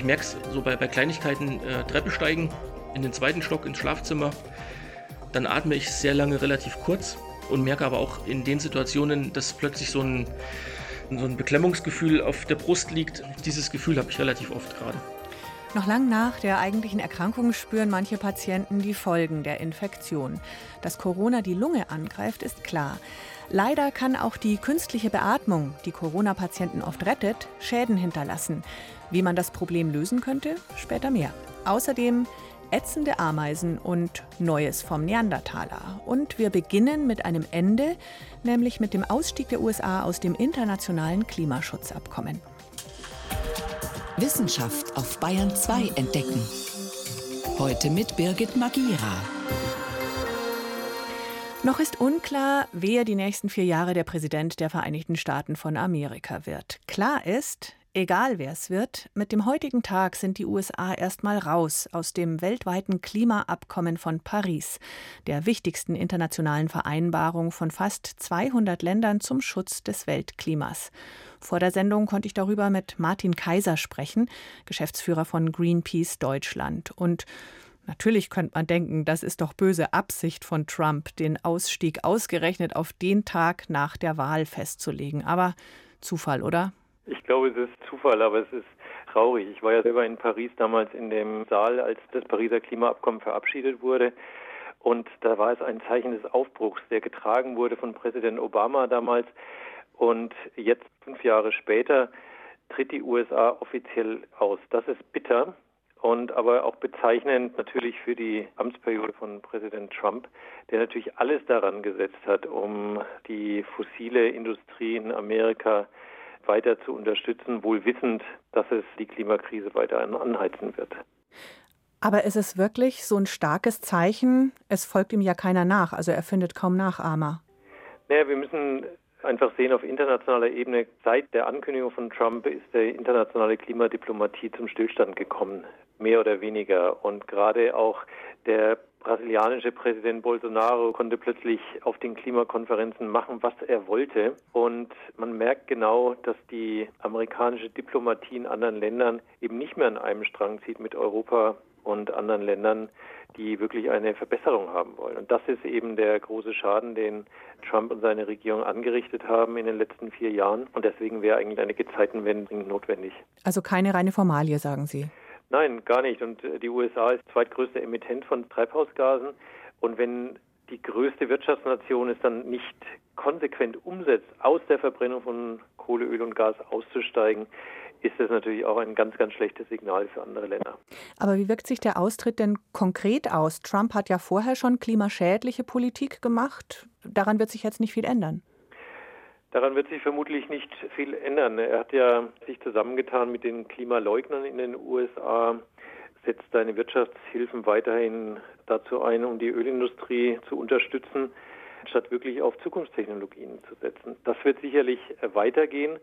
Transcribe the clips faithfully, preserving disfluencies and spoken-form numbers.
Ich merke es so bei, bei Kleinigkeiten, äh, Treppe steigen, in den zweiten Stock ins Schlafzimmer. Dann atme ich sehr lange relativ kurz und merke aber auch in den Situationen, dass plötzlich so ein, so ein Beklemmungsgefühl auf der Brust liegt. Dieses Gefühl habe ich relativ oft gerade. Noch lang nach der eigentlichen Erkrankung spüren manche Patienten die Folgen der Infektion. Dass Corona die Lunge angreift, ist klar. Leider kann auch die künstliche Beatmung, die Corona-Patienten oft rettet, Schäden hinterlassen. Wie man das Problem lösen könnte, später mehr. Außerdem ätzende Ameisen und Neues vom Neandertaler. Und wir beginnen mit einem Ende, nämlich mit dem Ausstieg der U S A aus dem internationalen Klimaschutzabkommen. Wissenschaft auf Bayern zwei entdecken. Heute mit Birgit Magira. Noch ist unklar, wer die nächsten vier Jahre der Präsident der Vereinigten Staaten von Amerika wird. Klar ist, egal wer es wird, mit dem heutigen Tag sind die U S A erstmal raus aus dem weltweiten Klimaabkommen von Paris, der wichtigsten internationalen Vereinbarung von fast zweihundert Ländern zum Schutz des Weltklimas. Vor der Sendung konnte ich darüber mit Martin Kaiser sprechen, Geschäftsführer von Greenpeace Deutschland. Und natürlich könnte man denken, das ist doch böse Absicht von Trump, den Ausstieg ausgerechnet auf den Tag nach der Wahl festzulegen. Aber Zufall, oder? Ich glaube, es ist Zufall, aber es ist traurig. Ich war ja selber in Paris damals in dem Saal, als das Pariser Klimaabkommen verabschiedet wurde. Und da war es ein Zeichen des Aufbruchs, der getragen wurde von Präsident Obama damals. Und jetzt, fünf Jahre später, tritt die U S A offiziell aus. Das ist bitter und aber auch bezeichnend natürlich für die Amtsperiode von Präsident Trump, der natürlich alles daran gesetzt hat, um die fossile Industrie in Amerika weiter zu unterstützen, wohl wissend, dass es die Klimakrise weiter anheizen wird. Aber ist es wirklich so ein starkes Zeichen? Es folgt ihm ja keiner nach, also er findet kaum Nachahmer. Naja, wir müssen einfach sehen, auf internationaler Ebene, seit der Ankündigung von Trump ist die internationale Klimadiplomatie zum Stillstand gekommen, mehr oder weniger. Und gerade auch der brasilianische Präsident Bolsonaro konnte plötzlich auf den Klimakonferenzen machen, was er wollte. Und man merkt genau, dass die amerikanische Diplomatie in anderen Ländern eben nicht mehr an einem Strang zieht mit Europa und anderen Ländern, die wirklich eine Verbesserung haben wollen. Und das ist eben der große Schaden, den Trump und seine Regierung angerichtet haben in den letzten vier Jahren. Und deswegen wäre eigentlich eine Gezeitenwende dringend notwendig. Also keine reine Formalie, sagen Sie? Nein, gar nicht. Und die U S A ist zweitgrößter Emittent von Treibhausgasen. Und wenn die größte Wirtschaftsnation es dann nicht konsequent umsetzt, aus der Verbrennung von Kohle, Öl und Gas auszusteigen, ist das natürlich auch ein ganz, ganz schlechtes Signal für andere Länder. Aber wie wirkt sich der Austritt denn konkret aus? Trump hat ja vorher schon klimaschädliche Politik gemacht. Daran wird sich jetzt nicht viel ändern. Daran wird sich vermutlich nicht viel ändern. Er hat ja sich zusammengetan mit den Klimaleugnern in den U S A, setzt seine Wirtschaftshilfen weiterhin dazu ein, um die Ölindustrie zu unterstützen, statt wirklich auf Zukunftstechnologien zu setzen. Das wird sicherlich weitergehen.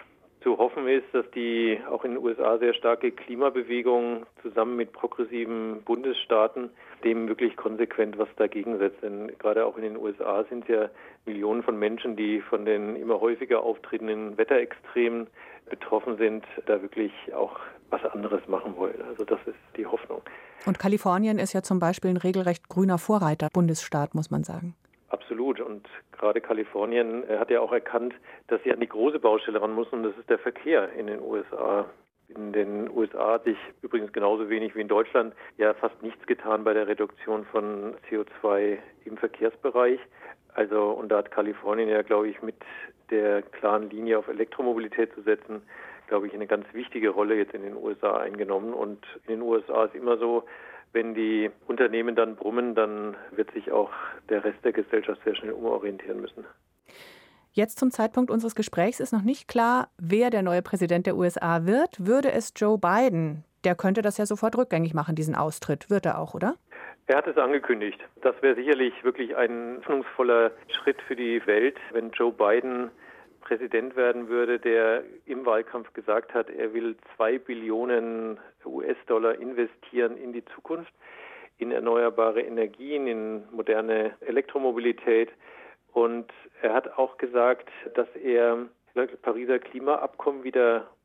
Zu hoffen ist, dass die auch in den U S A sehr starke Klimabewegung zusammen mit progressiven Bundesstaaten dem wirklich konsequent was dagegen setzt. Denn gerade auch in den U S A sind es ja Millionen von Menschen, die von den immer häufiger auftretenden Wetterextremen betroffen sind, da wirklich auch was anderes machen wollen. Also das ist die Hoffnung. Und Kalifornien ist ja zum Beispiel ein regelrecht grüner Vorreiter-Bundesstaat, muss man sagen. Absolut. Und gerade Kalifornien hat ja auch erkannt, dass sie an die große Baustelle ran muss, und das ist der Verkehr in den U S A. In den U S A hat sich übrigens genauso wenig wie in Deutschland ja fast nichts getan bei der Reduktion von C O zwei im Verkehrsbereich. Also, und da hat Kalifornien ja, glaube ich, mit der klaren Linie auf Elektromobilität zu setzen, glaube ich, eine ganz wichtige Rolle jetzt in den U S A eingenommen. Und in den U S A ist immer so, wenn die Unternehmen dann brummen, dann wird sich auch der Rest der Gesellschaft sehr schnell umorientieren müssen. Jetzt zum Zeitpunkt unseres Gesprächs ist noch nicht klar, wer der neue Präsident der U S A wird. Würde es Joe Biden? Der könnte das ja sofort rückgängig machen, diesen Austritt. Wird er auch, oder? Er hat es angekündigt. Das wäre sicherlich wirklich ein hoffnungsvoller Schritt für die Welt, wenn Joe Biden Präsident werden würde, der im Wahlkampf gesagt hat, er will zwei Billionen U S-Dollar investieren in die Zukunft, in erneuerbare Energien, in moderne Elektromobilität. Und er hat auch gesagt, dass er das Pariser Klimaabkommen wieder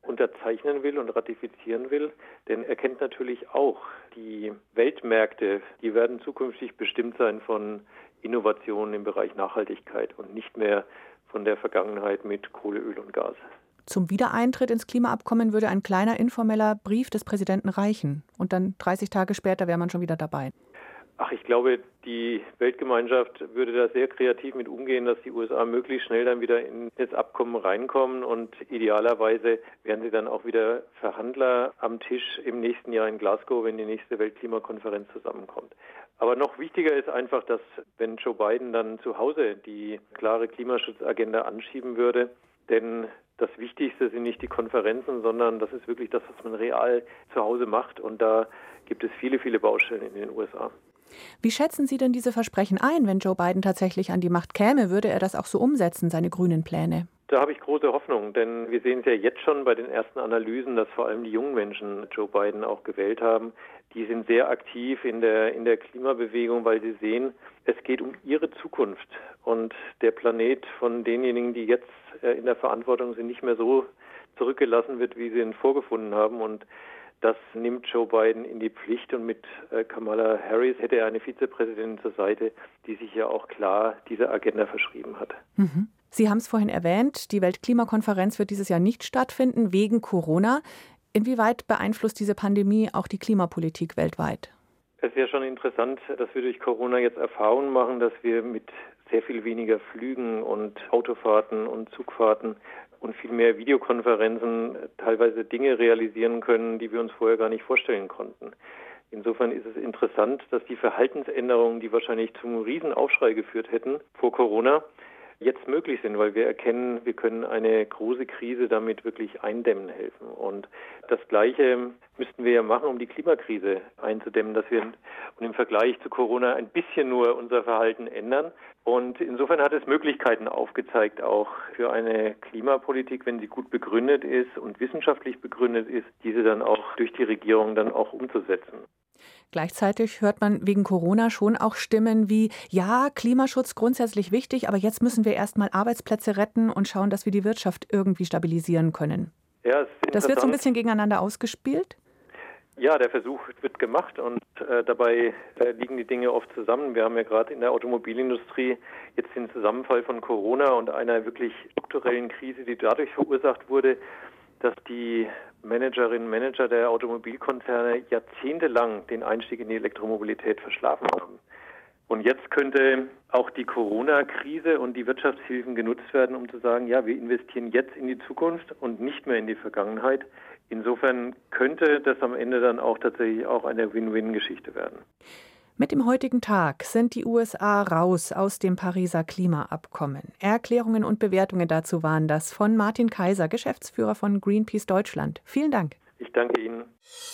unterzeichnen will und ratifizieren will. Denn er kennt natürlich auch, die Weltmärkte, die werden zukünftig bestimmt sein von Innovationen im Bereich Nachhaltigkeit und nicht mehr von der Vergangenheit mit Kohle, Öl und Gas. Zum Wiedereintritt ins Klimaabkommen würde ein kleiner informeller Brief des Präsidenten reichen. Und dann dreißig Tage später wäre man schon wieder dabei. Ach, ich glaube, die Weltgemeinschaft würde da sehr kreativ mit umgehen, dass die U S A möglichst schnell dann wieder in das Abkommen reinkommen und idealerweise wären sie dann auch wieder Verhandler am Tisch im nächsten Jahr in Glasgow, wenn die nächste Weltklimakonferenz zusammenkommt. Aber noch wichtiger ist einfach, dass wenn Joe Biden dann zu Hause die klare Klimaschutzagenda anschieben würde, denn das Wichtigste sind nicht die Konferenzen, sondern das ist wirklich das, was man real zu Hause macht und da gibt es viele, viele Baustellen in den U S A. Wie schätzen Sie denn diese Versprechen ein, wenn Joe Biden tatsächlich an die Macht käme? Würde er das auch so umsetzen, seine grünen Pläne? Da habe ich große Hoffnung, denn wir sehen es ja jetzt schon bei den ersten Analysen, dass vor allem die jungen Menschen Joe Biden auch gewählt haben. Die sind sehr aktiv in der, in der Klimabewegung, weil sie sehen, es geht um ihre Zukunft. Und der Planet von denjenigen, die jetzt in der Verantwortung sind, nicht mehr so zurückgelassen wird, wie sie ihn vorgefunden haben. Und das nimmt Joe Biden in die Pflicht und mit Kamala Harris hätte er eine Vizepräsidentin zur Seite, die sich ja auch klar dieser Agenda verschrieben hat. Mhm. Sie haben es vorhin erwähnt, die Weltklimakonferenz wird dieses Jahr nicht stattfinden wegen Corona. Inwieweit beeinflusst diese Pandemie auch die Klimapolitik weltweit? Es wäre schon interessant, dass wir durch Corona jetzt Erfahrungen machen, dass wir mit sehr viel weniger Flügen und Autofahrten und Zugfahrten und viel mehr Videokonferenzen teilweise Dinge realisieren können, die wir uns vorher gar nicht vorstellen konnten. Insofern ist es interessant, dass die Verhaltensänderungen, die wahrscheinlich zum Riesenaufschrei geführt hätten vor Corona, jetzt möglich sind, weil wir erkennen, wir können eine große Krise damit wirklich eindämmen helfen. Und das Gleiche müssten wir ja machen, um die Klimakrise einzudämmen, dass wir und im Vergleich zu Corona ein bisschen nur unser Verhalten ändern. Und insofern hat es Möglichkeiten aufgezeigt, auch für eine Klimapolitik, wenn sie gut begründet ist und wissenschaftlich begründet ist, diese dann auch durch die Regierung dann auch umzusetzen. Gleichzeitig hört man wegen Corona schon auch Stimmen wie, ja, Klimaschutz grundsätzlich wichtig, aber jetzt müssen wir erstmal Arbeitsplätze retten und schauen, dass wir die Wirtschaft irgendwie stabilisieren können. Ja, das wird so ein bisschen gegeneinander ausgespielt? Ja, der Versuch wird gemacht und äh, dabei äh, liegen die Dinge oft zusammen. Wir haben ja gerade in der Automobilindustrie jetzt den Zusammenfall von Corona und einer wirklich strukturellen Krise, die dadurch verursacht wurde, dass die Managerinnen und Manager der Automobilkonzerne jahrzehntelang den Einstieg in die Elektromobilität verschlafen haben. Und jetzt könnte auch die Corona-Krise und die Wirtschaftshilfen genutzt werden, um zu sagen, ja, wir investieren jetzt in die Zukunft und nicht mehr in die Vergangenheit. Insofern könnte das am Ende dann auch tatsächlich auch eine Win-Win-Geschichte werden. Mit dem heutigen Tag sind die U S A raus aus dem Pariser Klimaabkommen. Erklärungen und Bewertungen dazu waren das von Martin Kaiser, Geschäftsführer von Greenpeace Deutschland. Vielen Dank. Ich danke Ihnen.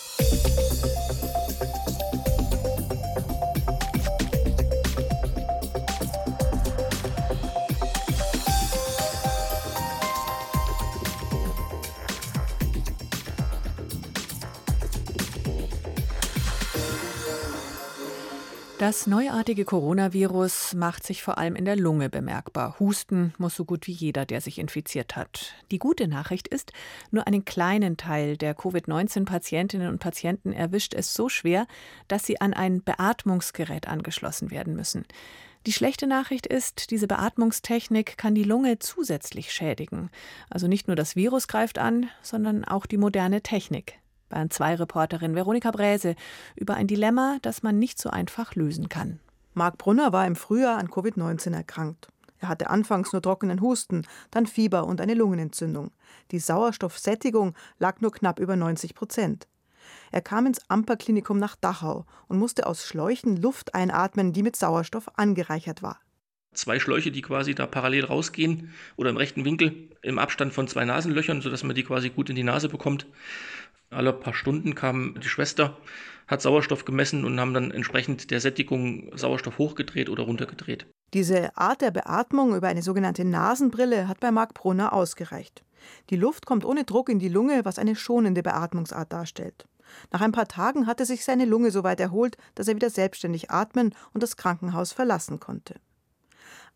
Das neuartige Coronavirus macht sich vor allem in der Lunge bemerkbar. Husten muss so gut wie jeder, der sich infiziert hat. Die gute Nachricht ist, nur einen kleinen Teil der Covid neunzehn Patientinnen und Patienten erwischt es so schwer, dass sie an ein Beatmungsgerät angeschlossen werden müssen. Die schlechte Nachricht ist, diese Beatmungstechnik kann die Lunge zusätzlich schädigen. Also nicht nur das Virus greift an, sondern auch die moderne Technik. Bayern zwei Reporterin Veronika Bräse über ein Dilemma, das man nicht so einfach lösen kann. Marc Brunner war im Frühjahr an Covid neunzehn erkrankt. Er hatte anfangs nur trockenen Husten, dann Fieber und eine Lungenentzündung. Die Sauerstoffsättigung lag nur knapp über neunzig Prozent. Er kam ins Amper-Klinikum nach Dachau und musste aus Schläuchen Luft einatmen, die mit Sauerstoff angereichert war. Zwei Schläuche, die quasi da parallel rausgehen oder im rechten Winkel im Abstand von zwei Nasenlöchern, sodass man die quasi gut in die Nase bekommt. Alle paar Stunden kam die Schwester, hat Sauerstoff gemessen und haben dann entsprechend der Sättigung Sauerstoff hochgedreht oder runtergedreht. Diese Art der Beatmung über eine sogenannte Nasenbrille hat bei Marc Brunner ausgereicht. Die Luft kommt ohne Druck in die Lunge, was eine schonende Beatmungsart darstellt. Nach ein paar Tagen hatte sich seine Lunge so weit erholt, dass er wieder selbstständig atmen und das Krankenhaus verlassen konnte.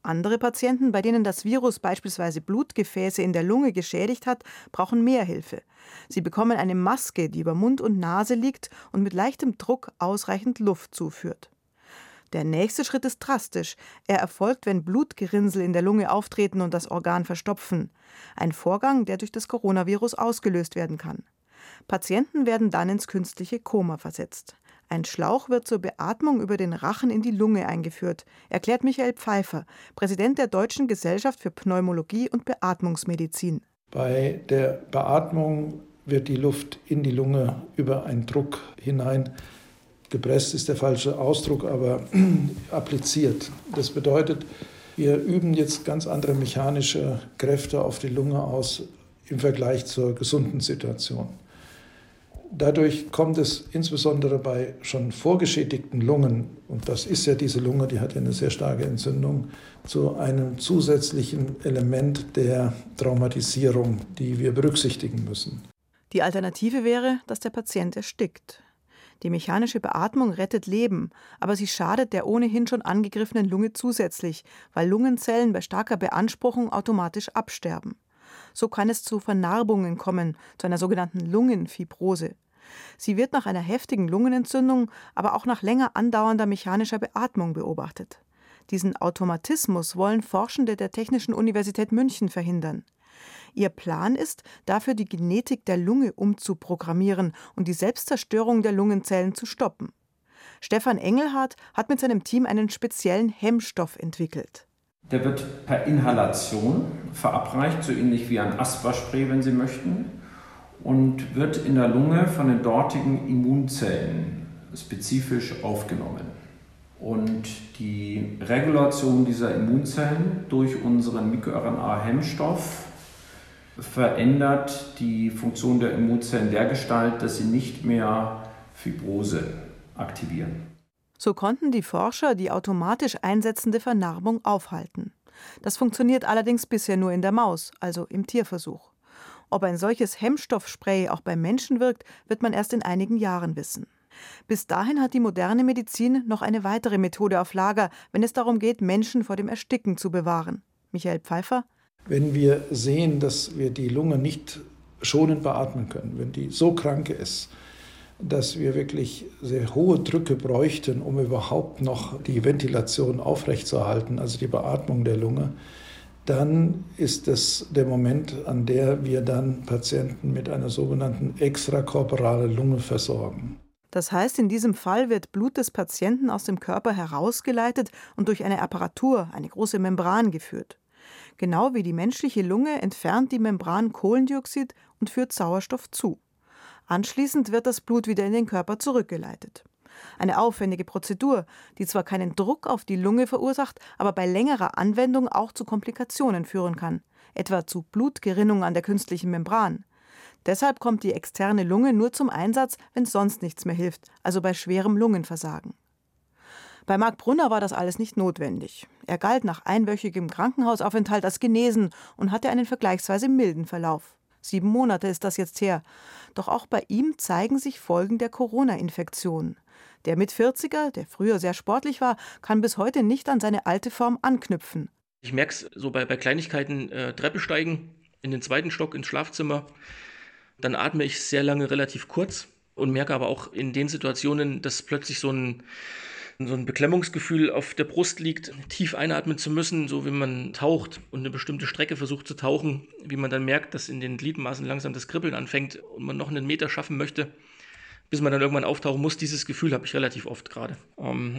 Andere Patienten, bei denen das Virus beispielsweise Blutgefäße in der Lunge geschädigt hat, brauchen mehr Hilfe. Sie bekommen eine Maske, die über Mund und Nase liegt und mit leichtem Druck ausreichend Luft zuführt. Der nächste Schritt ist drastisch. Er erfolgt, wenn Blutgerinnsel in der Lunge auftreten und das Organ verstopfen. Ein Vorgang, der durch das Coronavirus ausgelöst werden kann. Patienten werden dann ins künstliche Koma versetzt. Ein Schlauch wird zur Beatmung über den Rachen in die Lunge eingeführt, erklärt Michael Pfeiffer, Präsident der Deutschen Gesellschaft für Pneumologie und Beatmungsmedizin. Bei der Beatmung wird die Luft in die Lunge über einen Druck hinein, gepresst ist der falsche Ausdruck, aber appliziert. Das bedeutet, wir üben jetzt ganz andere mechanische Kräfte auf die Lunge aus im Vergleich zur gesunden Situation. Dadurch kommt es insbesondere bei schon vorgeschädigten Lungen, und das ist ja diese Lunge, die hat ja eine sehr starke Entzündung, zu einem zusätzlichen Element der Traumatisierung, die wir berücksichtigen müssen. Die Alternative wäre, dass der Patient erstickt. Die mechanische Beatmung rettet Leben, aber sie schadet der ohnehin schon angegriffenen Lunge zusätzlich, weil Lungenzellen bei starker Beanspruchung automatisch absterben. So kann es zu Vernarbungen kommen, zu einer sogenannten Lungenfibrose. Sie wird nach einer heftigen Lungenentzündung, aber auch nach länger andauernder mechanischer Beatmung beobachtet. Diesen Automatismus wollen Forschende der Technischen Universität München verhindern. Ihr Plan ist, dafür die Genetik der Lunge umzuprogrammieren und die Selbstzerstörung der Lungenzellen zu stoppen. Stefan Engelhardt hat mit seinem Team einen speziellen Hemmstoff entwickelt. Der wird per Inhalation verabreicht, so ähnlich wie ein Asperspray, wenn Sie möchten, und wird in der Lunge von den dortigen Immunzellen spezifisch aufgenommen. Und die Regulation dieser Immunzellen durch unseren MikroRNA-Hemmstoff verändert die Funktion der Immunzellen dergestalt, dass sie nicht mehr Fibrose aktivieren. So konnten die Forscher die automatisch einsetzende Vernarbung aufhalten. Das funktioniert allerdings bisher nur in der Maus, also im Tierversuch. Ob ein solches Hemmstoffspray auch beim Menschen wirkt, wird man erst in einigen Jahren wissen. Bis dahin hat die moderne Medizin noch eine weitere Methode auf Lager, wenn es darum geht, Menschen vor dem Ersticken zu bewahren. Michael Pfeiffer: Wenn wir sehen, dass wir die Lunge nicht schonend beatmen können, wenn die so krank ist, dass wir wirklich sehr hohe Drücke bräuchten, um überhaupt noch die Ventilation aufrechtzuerhalten, also die Beatmung der Lunge, dann ist es der Moment, an der wir dann Patienten mit einer sogenannten extrakorporalen Lunge versorgen. Das heißt, in diesem Fall wird Blut des Patienten aus dem Körper herausgeleitet und durch eine Apparatur, eine große Membran, geführt. Genau wie die menschliche Lunge entfernt die Membran Kohlendioxid und führt Sauerstoff zu. Anschließend wird das Blut wieder in den Körper zurückgeleitet. Eine aufwendige Prozedur, die zwar keinen Druck auf die Lunge verursacht, aber bei längerer Anwendung auch zu Komplikationen führen kann, etwa zu Blutgerinnung an der künstlichen Membran. Deshalb kommt die externe Lunge nur zum Einsatz, wenn sonst nichts mehr hilft, also bei schwerem Lungenversagen. Bei Marc Brunner war das alles nicht notwendig. Er galt nach einwöchigem Krankenhausaufenthalt als genesen und hatte einen vergleichsweise milden Verlauf. Sieben Monate ist das jetzt her. Doch auch bei ihm zeigen sich Folgen der Corona-Infektion. Der Mitvierziger, der früher sehr sportlich war, kann bis heute nicht an seine alte Form anknüpfen. Ich merke es so bei, bei Kleinigkeiten, äh, Treppe steigen, in den zweiten Stock ins Schlafzimmer. Dann atme ich sehr lange relativ kurz und merke aber auch in den Situationen, dass plötzlich so ein, so ein Beklemmungsgefühl auf der Brust liegt, tief einatmen zu müssen, so wie man taucht und eine bestimmte Strecke versucht zu tauchen, wie man dann merkt, dass in den Gliedmaßen langsam das Kribbeln anfängt und man noch einen Meter schaffen möchte, bis man dann irgendwann auftauchen muss. Dieses Gefühl habe ich relativ oft gerade. Um,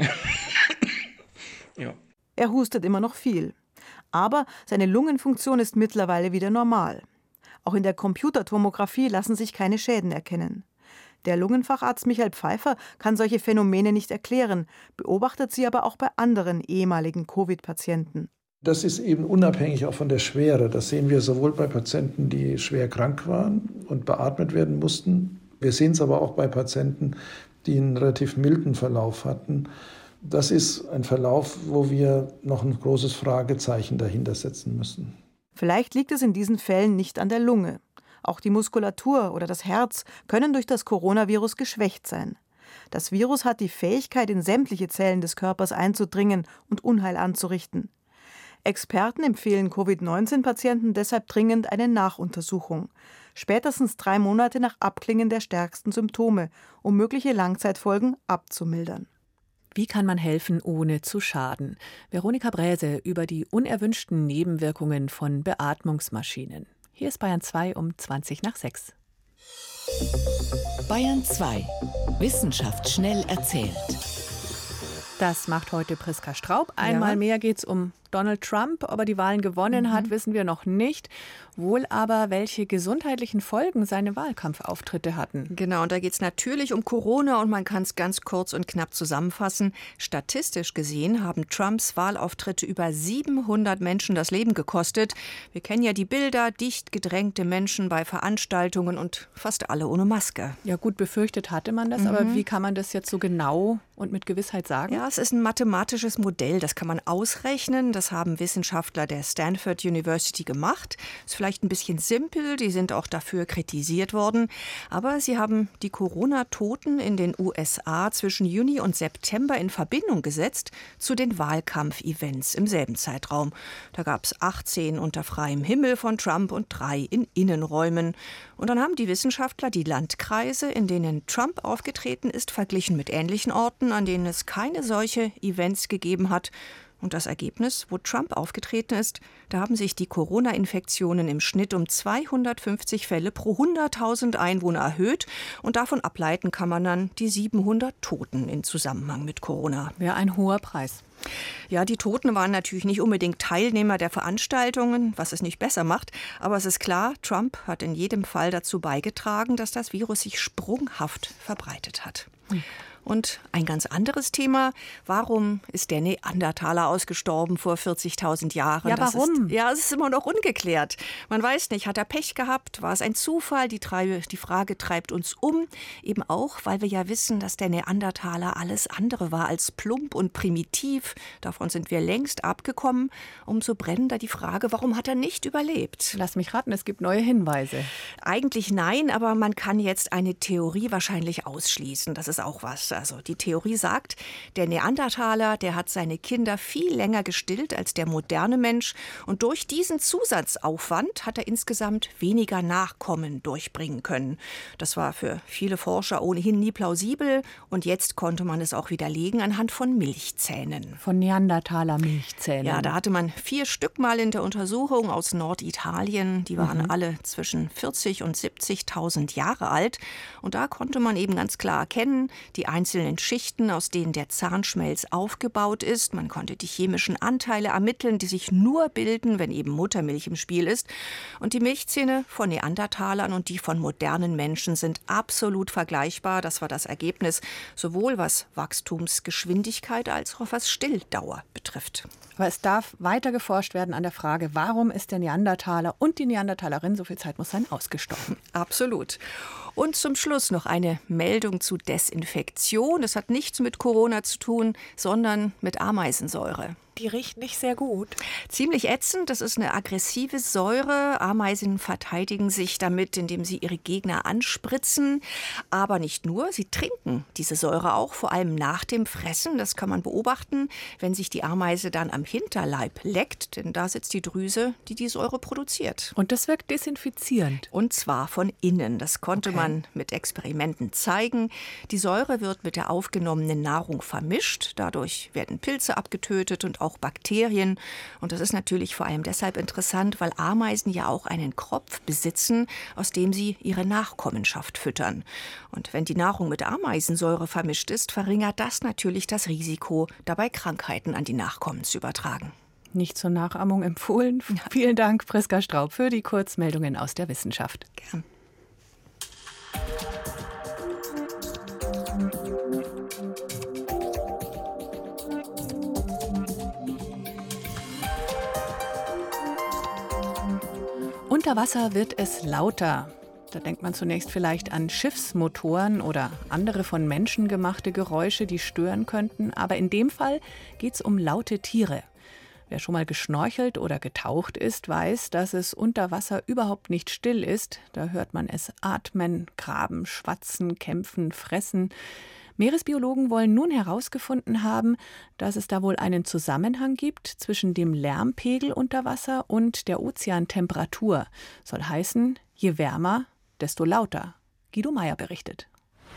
ja. Er hustet immer noch viel. Aber seine Lungenfunktion ist mittlerweile wieder normal. Auch in der Computertomographie lassen sich keine Schäden erkennen. Der Lungenfacharzt Michael Pfeiffer kann solche Phänomene nicht erklären, beobachtet sie aber auch bei anderen ehemaligen Covid-Patienten. Das ist eben unabhängig auch von der Schwere. Das sehen wir sowohl bei Patienten, die schwer krank waren und beatmet werden mussten. Wir sehen es aber auch bei Patienten, die einen relativ milden Verlauf hatten. Das ist ein Verlauf, wo wir noch ein großes Fragezeichen dahinter setzen müssen. Vielleicht liegt es in diesen Fällen nicht an der Lunge. Auch die Muskulatur oder das Herz können durch das Coronavirus geschwächt sein. Das Virus hat die Fähigkeit, in sämtliche Zellen des Körpers einzudringen und Unheil anzurichten. Experten empfehlen Covid neunzehn Patienten deshalb dringend eine Nachuntersuchung. Spätestens drei Monate nach Abklingen der stärksten Symptome, um mögliche Langzeitfolgen abzumildern. Wie kann man helfen, ohne zu schaden? Veronika Bräse über die unerwünschten Nebenwirkungen von Beatmungsmaschinen. Hier ist Bayern zwei um zwanzig nach sechs. Bayern zwei. Wissenschaft schnell erzählt. Das macht heute Priska Straub. Einmal ja. mehr geht es um Donald Trump. Ob er die Wahlen gewonnen mhm. hat, wissen wir noch nicht. Wohl aber, welche gesundheitlichen Folgen seine Wahlkampfauftritte hatten. Genau, und da geht es natürlich um Corona und man kann es ganz kurz und knapp zusammenfassen. Statistisch gesehen haben Trumps Wahlauftritte über siebenhundert Menschen das Leben gekostet. Wir kennen ja die Bilder, dicht gedrängte Menschen bei Veranstaltungen und fast alle ohne Maske. Ja gut, befürchtet hatte man das, mhm. aber wie kann man das jetzt so genau und mit Gewissheit sagen? Ja, es ist ein mathematisches Modell, das kann man ausrechnen. Das haben Wissenschaftler der Stanford University gemacht. Ist vielleicht ein bisschen simpel, die sind auch dafür kritisiert worden. Aber sie haben die Corona-Toten in den U S A zwischen Juni und September in Verbindung gesetzt zu den Wahlkampfevents im selben Zeitraum. Da gab es achtzehn unter freiem Himmel von Trump und drei in Innenräumen. Und dann haben die Wissenschaftler die Landkreise, in denen Trump aufgetreten ist, verglichen mit ähnlichen Orten, an denen es keine solche Events gegeben hat. Und das Ergebnis, wo Trump aufgetreten ist, da haben sich die Corona-Infektionen im Schnitt um zweihundertfünfzig Fälle pro hunderttausend Einwohner erhöht. Und davon ableiten kann man dann die siebenhundert Toten in Zusammenhang mit Corona. Ja, ein hoher Preis. Ja, die Toten waren natürlich nicht unbedingt Teilnehmer der Veranstaltungen, was es nicht besser macht. Aber es ist klar, Trump hat in jedem Fall dazu beigetragen, dass das Virus sich sprunghaft verbreitet hat. Hm. Und ein ganz anderes Thema, warum ist der Neandertaler ausgestorben vor vierzigtausend Jahren? Ja, das warum? Ist, ja, es ist immer noch ungeklärt. Man weiß nicht, hat er Pech gehabt? War es ein Zufall? Die, Treibe, die Frage treibt uns um. Eben auch, weil wir ja wissen, dass der Neandertaler alles andere war als plump und primitiv. Davon sind wir längst abgekommen. Umso brennender die Frage, warum hat er nicht überlebt? Lass mich raten, es gibt neue Hinweise. Eigentlich nein, aber man kann jetzt eine Theorie wahrscheinlich ausschließen. Das ist auch was. Also die Theorie sagt, der Neandertaler, der hat seine Kinder viel länger gestillt als der moderne Mensch. Und durch diesen Zusatzaufwand hat er insgesamt weniger Nachkommen durchbringen können. Das war für viele Forscher ohnehin nie plausibel. Und jetzt konnte man es auch widerlegen anhand von Milchzähnen. Von Neandertaler-Milchzähnen. Ja, da hatte man vier Stück mal in der Untersuchung aus Norditalien. Die waren mhm. alle zwischen vierzig und siebzigtausend Jahre alt. Und da konnte man eben ganz klar erkennen, die einzelnen Schichten, aus denen der Zahnschmelz aufgebaut ist. Man konnte die chemischen Anteile ermitteln, die sich nur bilden, wenn eben Muttermilch im Spiel ist. Und die Milchzähne von Neandertalern und die von modernen Menschen sind absolut vergleichbar. Das war das Ergebnis, sowohl was Wachstumsgeschwindigkeit als auch was Stilldauer betrifft. Aber es darf weiter geforscht werden an der Frage, warum ist der Neandertaler und die Neandertalerin, so viel Zeit muss sein, ausgestorben? Absolut. Und zum Schluss noch eine Meldung zu Desinfektion. Das hat nichts mit Corona zu tun, sondern mit Ameisensäure. Die riecht nicht sehr gut. Ziemlich ätzend. Das ist eine aggressive Säure. Ameisen verteidigen sich damit, indem sie ihre Gegner anspritzen. Aber nicht nur, sie trinken diese Säure auch, vor allem nach dem Fressen. Das kann man beobachten, wenn sich die Ameise dann am Hinterleib leckt. Denn da sitzt die Drüse, die die Säure produziert. Und das wirkt desinfizierend. Und zwar von innen. Das konnte Okay. man mit Experimenten zeigen. Die Säure wird mit der aufgenommenen Nahrung vermischt. Dadurch werden Pilze abgetötet und auch Bakterien. Und das ist natürlich vor allem deshalb interessant, weil Ameisen ja auch einen Kropf besitzen, aus dem sie ihre Nachkommenschaft füttern. Und wenn die Nahrung mit Ameisensäure vermischt ist, verringert das natürlich das Risiko, dabei Krankheiten an die Nachkommen zu übertragen. Nicht zur Nachahmung empfohlen. Ja. Vielen Dank, Priska Straub, für die Kurzmeldungen aus der Wissenschaft. Gern. Unter Wasser wird es lauter. Da denkt man zunächst vielleicht an Schiffsmotoren oder andere von Menschen gemachte Geräusche, die stören könnten. Aber in dem Fall geht es um laute Tiere. Wer schon mal geschnorchelt oder getaucht ist, weiß, dass es unter Wasser überhaupt nicht still ist. Da hört man es atmen, graben, schwatzen, kämpfen, fressen. Meeresbiologen wollen nun herausgefunden haben, dass es da wohl einen Zusammenhang gibt zwischen dem Lärmpegel unter Wasser und der Ozeantemperatur. Soll heißen, je wärmer, desto lauter. Guido Meyer berichtet.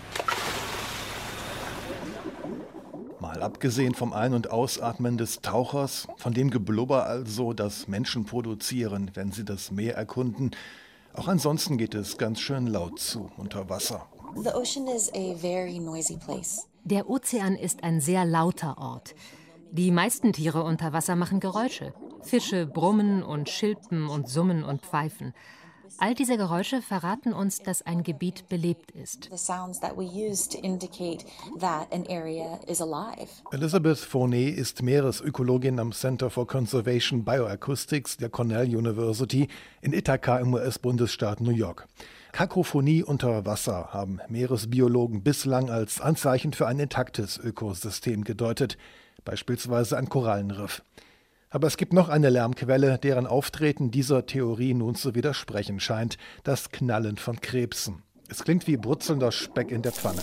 Mal abgesehen vom Ein- und Ausatmen des Tauchers, von dem Geblubber also, das Menschen produzieren, wenn sie das Meer erkunden, auch ansonsten geht es ganz schön laut zu unter Wasser. The ocean is a very noisy place. Der Ozean ist ein sehr lauter Ort. Die meisten Tiere unter Wasser machen Geräusche. Fische brummen und schilpen und summen und pfeifen. All diese Geräusche verraten uns, dass ein Gebiet belebt ist. Elizabeth Fournet ist Meeresökologin am Center for Conservation Bioacoustics der Cornell University in Ithaca im U S-Bundesstaat New York. Kakophonie unter Wasser haben Meeresbiologen bislang als Anzeichen für ein intaktes Ökosystem gedeutet, beispielsweise ein Korallenriff. Aber es gibt noch eine Lärmquelle, deren Auftreten dieser Theorie nun zu widersprechen scheint: das Knallen von Krebsen. Es klingt wie brutzelnder Speck in der Pfanne.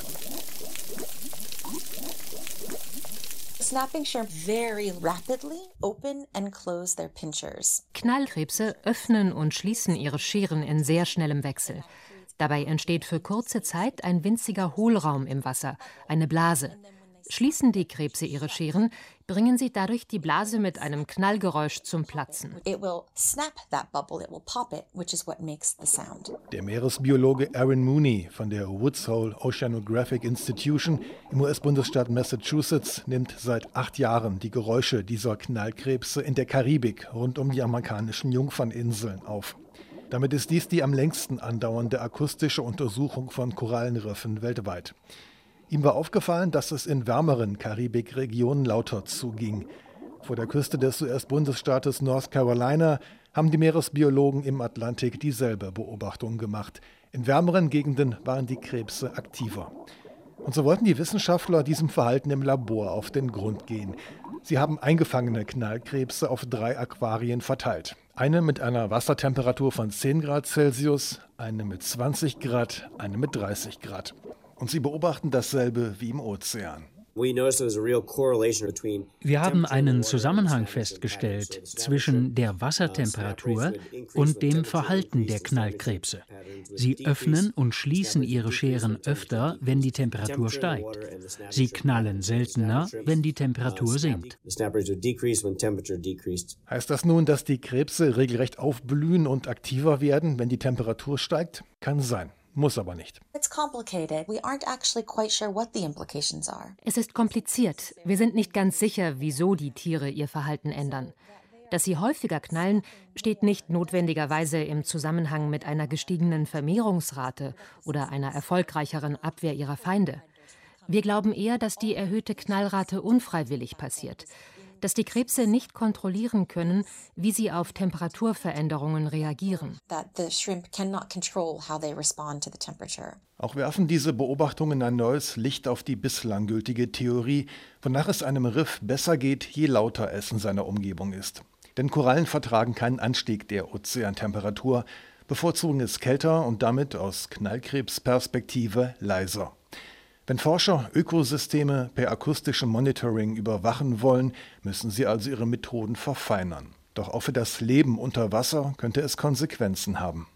Knallkrebse öffnen und schließen ihre Scheren in sehr schnellem Wechsel. Dabei entsteht für kurze Zeit ein winziger Hohlraum im Wasser, eine Blase. Schließen die Krebse ihre Scheren, bringen sie dadurch die Blase mit einem Knallgeräusch zum Platzen. Der Meeresbiologe Aaron Mooney von der Woods Hole Oceanographic Institution im U S-Bundesstaat Massachusetts nimmt seit acht Jahren die Geräusche dieser Knallkrebse in der Karibik rund um die amerikanischen Jungferninseln auf. Damit ist dies die am längsten andauernde akustische Untersuchung von Korallenriffen weltweit. Ihm war aufgefallen, dass es in wärmeren Karibikregionen lauter zuging. Vor der Küste des U S-Bundesstaates North Carolina haben die Meeresbiologen im Atlantik dieselbe Beobachtung gemacht. In wärmeren Gegenden waren die Krebse aktiver. Und so wollten die Wissenschaftler diesem Verhalten im Labor auf den Grund gehen. Sie haben eingefangene Knallkrebse auf drei Aquarien verteilt. Eine mit einer Wassertemperatur von zehn Grad Celsius, eine mit zwanzig Grad, eine mit dreißig Grad. Und sie beobachten dasselbe wie im Ozean. Wir haben einen Zusammenhang festgestellt zwischen der Wassertemperatur und dem Verhalten der Knallkrebse. Sie öffnen und schließen ihre Scheren öfter, wenn die Temperatur steigt. Sie knallen seltener, wenn die Temperatur sinkt. Heißt das nun, dass die Krebse regelrecht aufblühen und aktiver werden, wenn die Temperatur steigt? Kann sein. Muss aber nicht. Es ist kompliziert. Wir sind nicht ganz sicher, wieso die Tiere ihr Verhalten ändern. Dass sie häufiger knallen, steht nicht notwendigerweise im Zusammenhang mit einer gestiegenen Vermehrungsrate oder einer erfolgreicheren Abwehr ihrer Feinde. Wir glauben eher, dass die erhöhte Knallrate unfreiwillig passiert, dass die Krebse nicht kontrollieren können, wie sie auf Temperaturveränderungen reagieren. Auch werfen diese Beobachtungen ein neues Licht auf die bislang gültige Theorie, wonach es einem Riff besser geht, je lauter es in seiner Umgebung ist. Denn Korallen vertragen keinen Anstieg der Ozeantemperatur, bevorzugen es kälter und damit aus Knallkrebsperspektive leiser. Wenn Forscher Ökosysteme per akustischem Monitoring überwachen wollen, müssen sie also ihre Methoden verfeinern. Doch auch für das Leben unter Wasser könnte es Konsequenzen haben.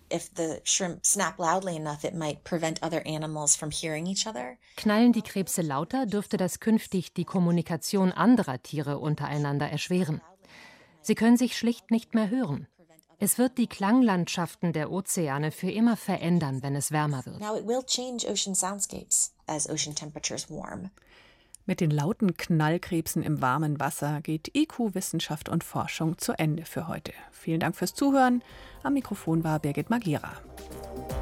Knallen die Krebse lauter, dürfte das künftig die Kommunikation anderer Tiere untereinander erschweren. Sie können sich schlicht nicht mehr hören. Es wird die Klanglandschaften der Ozeane für immer verändern, wenn es wärmer wird. Mit den lauten Knallkrebsen im warmen Wasser geht I Q Wissenschaft und Forschung zu Ende für heute. Vielen Dank fürs Zuhören. Am Mikrofon war Birgit Magira.